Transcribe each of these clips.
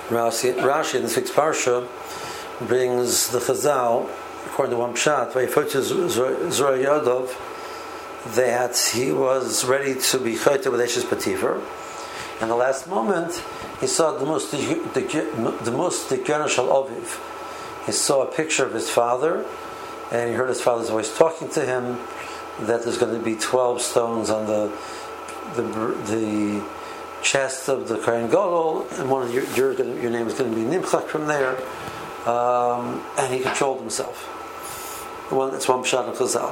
Rashi in this week's parsha brings the Chazal, according to one pshat, Yodov, that he was ready to be chayta with Eshes Potiphar. And the last moment, he saw the most shel Aviv. He saw a picture of his father, and he heard his father's voice talking to him that there's going to be 12 stones on the chest of the Kohen Gadol, and one of your name is going to be Nimchak from there. And he controlled himself. It's one pshat of Chazal.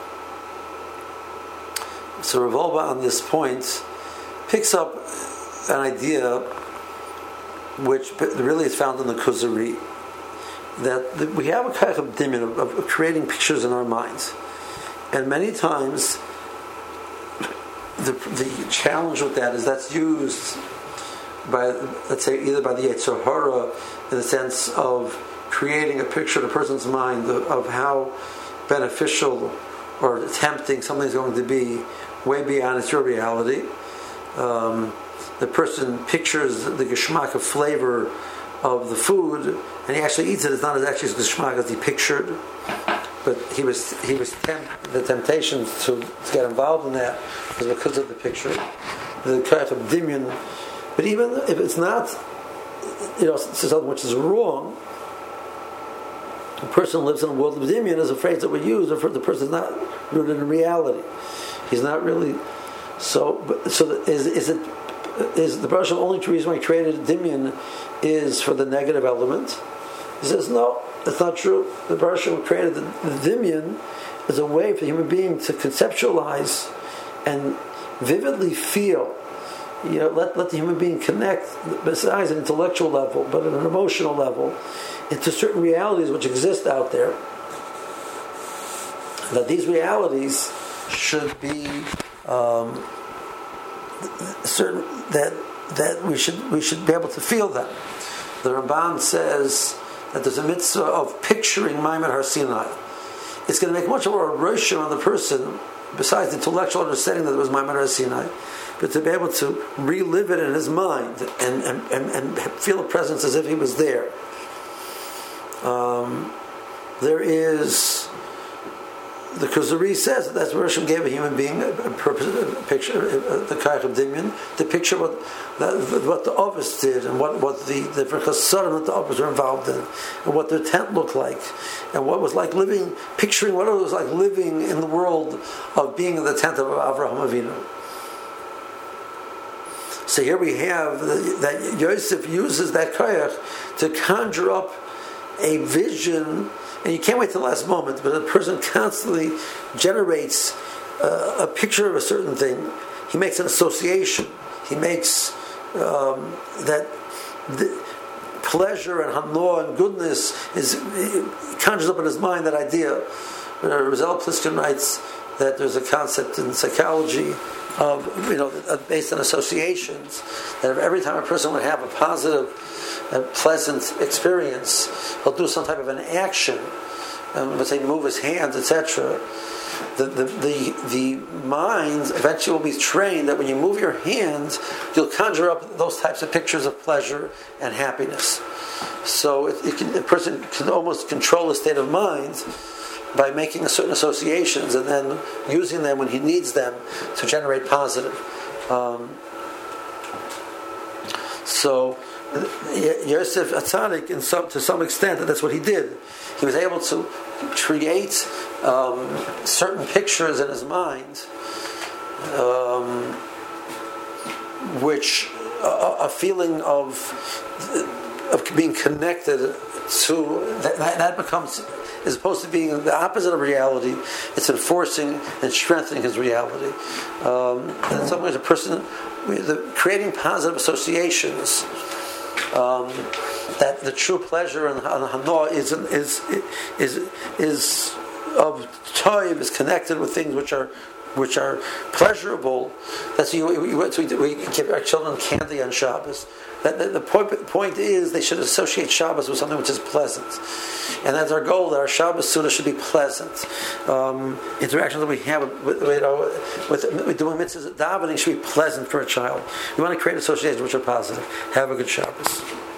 So Rav Wolbe on this point picks up an idea which really is found in the Kuzari, that we have a kind of dimion of creating pictures in our minds, and many times the challenge with that is that's used by, let's say, either by the Yetzer Hara in the sense of creating a picture in a person's mind of how beneficial or tempting something's going to be way beyond its real reality. The person pictures the geschmack of flavor of the food, and he actually eats it. It's not as actually as geschmack as he pictured, but he was the temptation to get involved in that was because of the picture, the kind of dimion. But even if it's not, something which is wrong, a person lives in a world of dimion is a phrase that we use. The person is not rooted in reality. He's not really so. Is the Baruch only reason why he created a dimion is for the negative element? He says no, that's not true. The Baruch created the dimion as a way for the human being to conceptualize and vividly feel. Let the human being connect, besides an intellectual level, but at an emotional level, into certain realities which exist out there. That these realities should be certain that we should be able to feel them. The Ramban says that there's a mitzvah of picturing Maimon Har Sinai. It's going to make much more a roshim on the person, besides the intellectual understanding that it was Maimon Har Sinai, but to be able to relive it in his mind and feel a presence as if he was there. There is, the Kuzari says that's where Hashem gave a human being a picture, the Kayach of Dimion, to picture what the Ovis did and what the Chasadim that the Ovis were involved in, and what their tent looked like, and what was like picturing what it was like living in the world of being in the tent of Avraham Avinu. So here we have that Yosef uses that Kayach to conjure up a vision. And you can't wait till the last moment, but a person constantly generates a picture of a certain thing. He makes an association. He makes that the pleasure and hano and goodness conjures up in his mind that idea. Rizal Pliskin writes that there's a concept in psychology of based on associations, that every time a person would have a positive a pleasant experience, he'll do some type of an action, let's say move his hands, etc. The mind eventually will be trained that when you move your hands, you'll conjure up those types of pictures of pleasure and happiness. So a person can almost control his state of mind by making certain associations and then using them when he needs them to generate positive. So Yosef Atzadik, to some extent, that's what he did. He was able to create certain pictures in his mind, which a feeling of being connected to that becomes, as opposed to being the opposite of reality, it's enforcing and strengthening his reality. And in some ways, a person creating positive associations. That the true pleasure and hana is of toiv, is connected with things which are pleasurable. That's we give our children candy on Shabbos. The point is they should associate Shabbos with something which is pleasant, and that's our goal. That our Shabbos Suda should be pleasant. Interactions that we have with doing mitzvahs, davening should be pleasant for a child. We want to create associations which are positive. Have a good Shabbos.